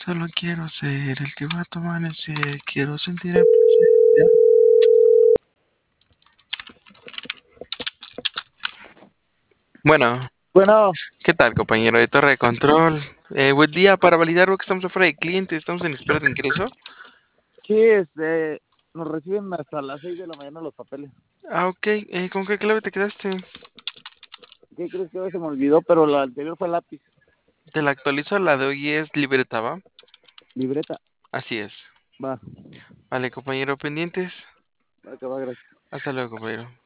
Solo quiero ser el que va a tu amanecer. Quiero sentir el placer. Bueno, Bueno, ¿qué tal, compañero de Torre de Control? Buen día para validar que estamos afuera de cliente. Estamos en espera de ingreso. sí, nos reciben hasta las 6 de la mañana los papeles. Ah, ok. ¿Con qué clave te quedaste? ¿Qué crees que hoy se me olvidó? Pero la anterior fue lápiz, Te la actualizo. La de hoy es libreta, ¿va? libreta. Así es. Va, Vale, compañero, pendientes. va que va, gracias. Hasta luego, compañero.